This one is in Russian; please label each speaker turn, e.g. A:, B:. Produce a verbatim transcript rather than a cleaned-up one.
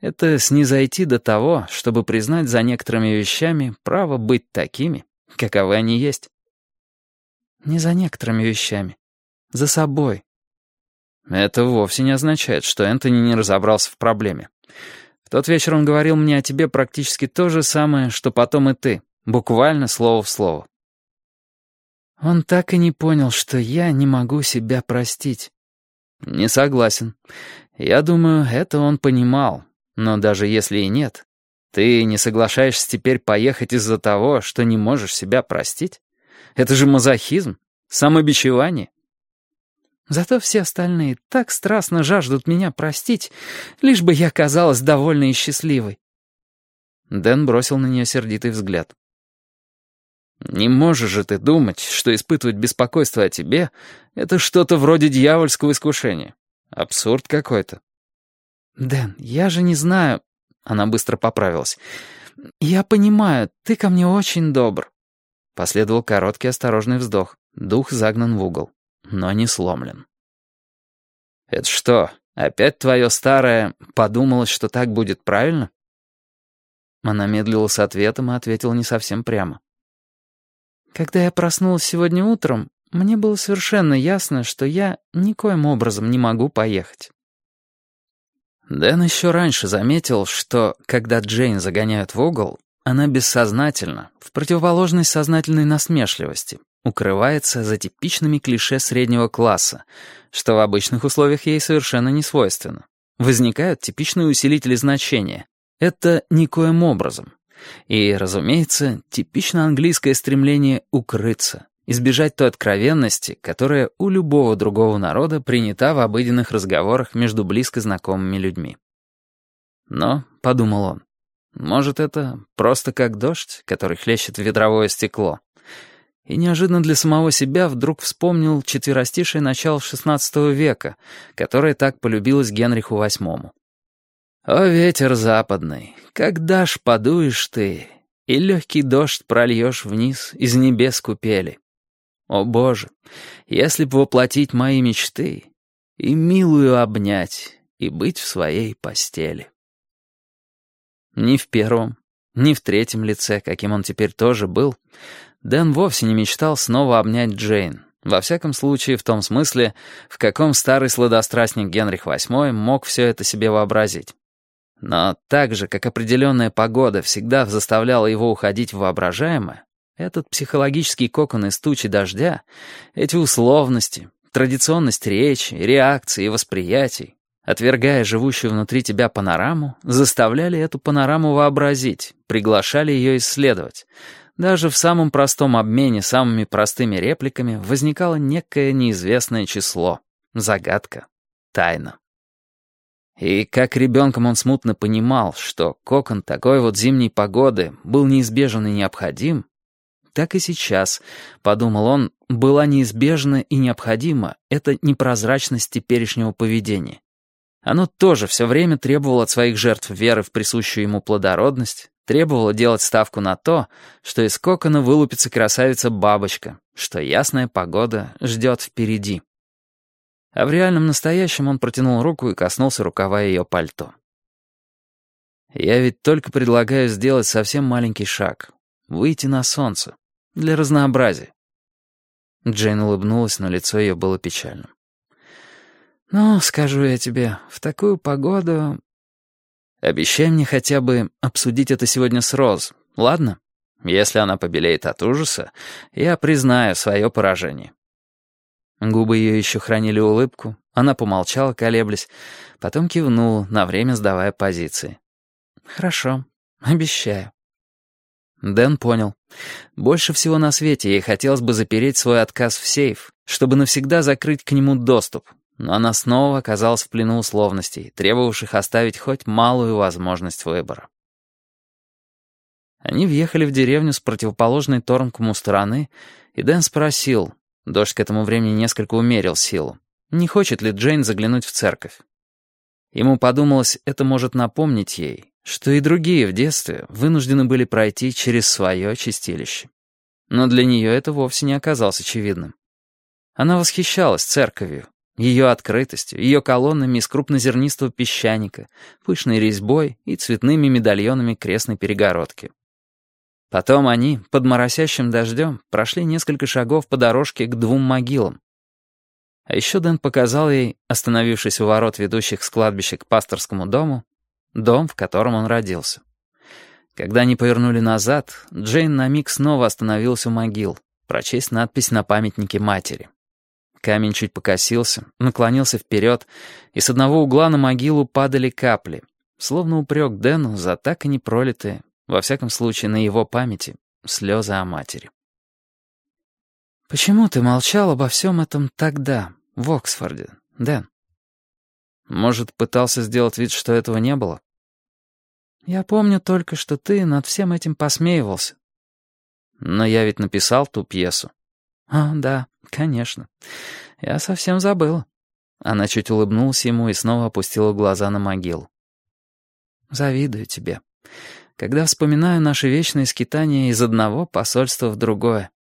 A: Это снизойти до того, чтобы признать за некоторыми вещами право быть такими, каковы они есть. Не за некоторыми вещами. За собой. Это вовсе не означает, что Энтони не разобрался в проблеме. В тот вечер он говорил мне о тебе практически то же самое, что потом и ты. Буквально слово в слово. Он так и не понял, что я не могу себя простить. Не согласен. Я думаю, это он понимал. Но даже если и нет, ты не соглашаешься теперь поехать из-за того, что не можешь себя простить? Это же мазохизм, самобичевание. Зато все остальные так страстно жаждут меня простить, лишь бы я казалась довольной и счастливой. Дэн бросил на нее сердитый взгляд. «Не можешь же ты думать, что испытывать беспокойство о тебе — это что-то вроде дьявольского искушения. Абсурд какой-то». «Дэн, я же не знаю...» Она быстро поправилась. «Я понимаю, ты ко мне очень добр». Последовал короткий осторожный вздох. Дух загнан в угол, но не сломлен. «Это что, опять твое старое «подумалось, что так будет правильно»?» Она медлила с ответом и ответила не совсем прямо. «Когда я проснулась сегодня утром, мне было совершенно ясно, что я никоим образом не могу поехать». Дэн еще раньше заметил, что, когда Джейн загоняют в угол, она бессознательно, в противоположность сознательной насмешливости, укрывается за типичными клише среднего класса, что в обычных условиях ей совершенно не свойственно. Возникают типичные усилители значения. Это никоим образом. И, разумеется, типично английское стремление укрыться, избежать той откровенности, которая у любого другого народа принята в обыденных разговорах между близко знакомыми людьми. Но, — подумал он, — может, это просто как дождь, который хлещет в ветровое стекло. И неожиданно для самого себя вдруг вспомнил четверостишее начала шестнадцатого века, которое так полюбилось Генриху восьмому. «О, ветер западный, когда ж подуешь ты, и легкий дождь прольешь вниз из небес купели. О, Боже, если б воплотить мои мечты, и милую обнять, и быть в своей постели». Ни в первом, ни в третьем лице, каким он теперь тоже был, Дэн вовсе не мечтал снова обнять Джейн, во всяком случае в том смысле, в каком старый сладострастник Генрих восьмой мог все это себе вообразить. Но так же, как определенная погода всегда заставляла его уходить в воображаемое, этот психологический кокон из тучи дождя, эти условности, традиционность речи, реакции и восприятий, отвергая живущую внутри тебя панораму, заставляли эту панораму вообразить, приглашали ее исследовать. Даже в самом простом обмене самыми простыми репликами возникало некое неизвестное число, загадка, тайна. И как ребенком он смутно понимал, что кокон такой вот зимней погоды был неизбежен и необходим, так и сейчас, подумал он, была неизбежна и необходима эта непрозрачность теперешнего поведения. Оно тоже все время требовало от своих жертв веры в присущую ему плодородность, требовало делать ставку на то, что из кокона вылупится красавица-бабочка, что ясная погода ждет впереди. А в реальном настоящем он протянул руку и коснулся рукава ее пальто. «Я ведь только предлагаю сделать совсем маленький шаг, выйти на солнце, для разнообразия». Джейн улыбнулась, но лицо ее было печальным. «Ну, скажу я тебе, в такую погоду...» «Обещай мне хотя бы обсудить это сегодня с Роз, ладно? Если она побелеет от ужаса, я признаю свое поражение». Губы ее еще хранили улыбку, она помолчала, колеблясь, потом кивнула, на время сдавая позиции. «Хорошо, обещаю». Дэн понял. Больше всего на свете ей хотелось бы запереть свой отказ в сейф, чтобы навсегда закрыть к нему доступ, но она снова оказалась в плену условностей, требовавших оставить хоть малую возможность выбора. Они въехали в деревню с противоположной Торнкому стороны, и Дэн спросил, дождь к этому времени несколько умерил силу, не хочет ли Джейн заглянуть в церковь. Ему подумалось, это может напомнить ей, что и другие в детстве вынуждены были пройти через свое чистилище. Но для нее это вовсе не оказалось очевидным. Она восхищалась церковью, Ее открытостью, ее колоннами из крупнозернистого песчаника, пышной резьбой и цветными медальонами крестной перегородки. Потом они, под моросящим дождем, прошли несколько шагов по дорожке к двум могилам. А еще Дэн показал ей, остановившись у ворот, ведущих с кладбища к пасторскому дому, дом, в котором он родился. Когда они повернули назад, Джейн на миг снова остановилась у могил, прочесть надпись на памятнике матери. Камень чуть покосился, наклонился вперед, и с одного угла на могилу падали капли, словно упрек Дэну за так и не пролитые, во всяком случае на его памяти, слезы о матери. «Почему ты молчал обо всем этом тогда, в Оксфорде, Дэн?» «Может, пытался сделать вид, что этого не было?» «Я помню только, что ты над всем этим посмеивался». «Но я ведь написал ту пьесу». «А, да, конечно. Я совсем забыла». Она чуть улыбнулась ему и снова опустила глаза на могилу. «Завидую тебе. Когда вспоминаю наши вечные скитания из одного посольства в другое.